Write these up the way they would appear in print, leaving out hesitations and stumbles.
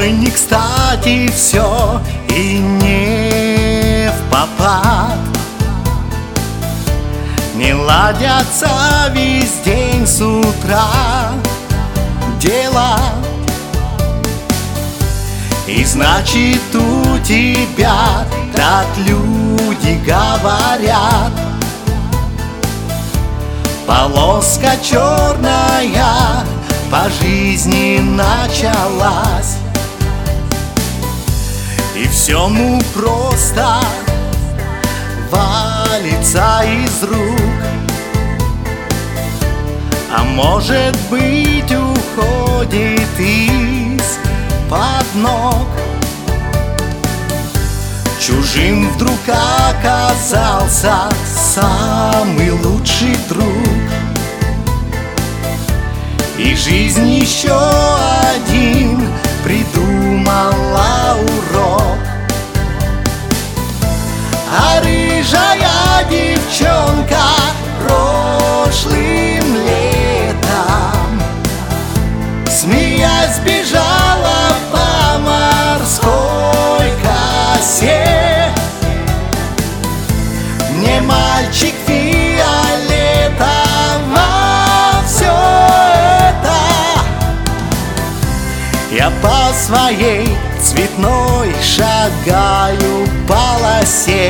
Ой, не кстати все и не впопад. Не ладятся весь день с утра дела. И значит у тебя так люди говорят. Полоска черная по жизни началась. И все ну просто валится из рук. А может быть уходит из-под ног. Чужим вдруг оказался самый лучший друг. И жизнь еще один придумала урок. А рыжая девчонка прошлым летом, смеясь, бежала по морской косе. Не мальчик фиолетово все это. Я по своей цветной шагаю полосе.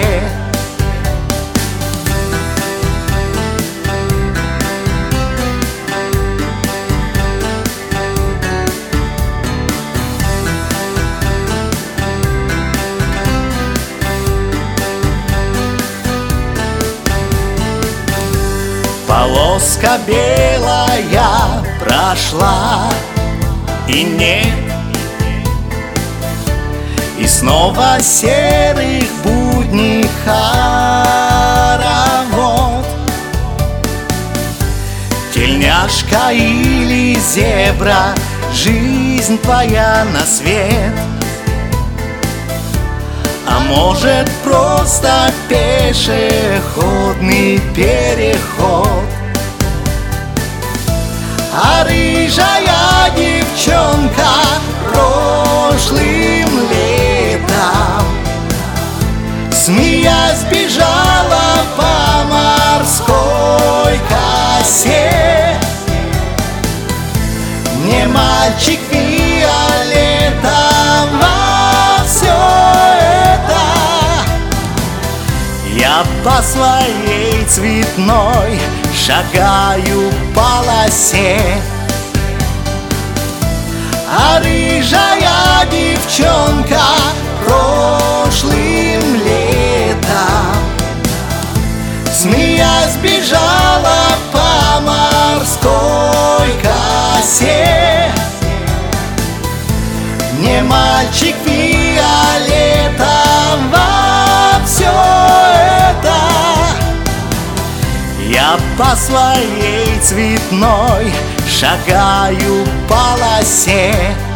Полоска белая прошла, и нет. И снова серых будней хоровод. Тельняшка или зебра, жизнь твоя на свет. А может просто пешеходный переход. А рыжая девчонка прошлым летом, смеясь, бежала по морской косе. Не мальчик фиолетово все это. Я по своей цветной шагаю полосе. А рыжая девчонка прошлым летом, смеясь, бежала по морской косе. Не мальчик фиолетово все это. Я по своей цветной шагаю полосе.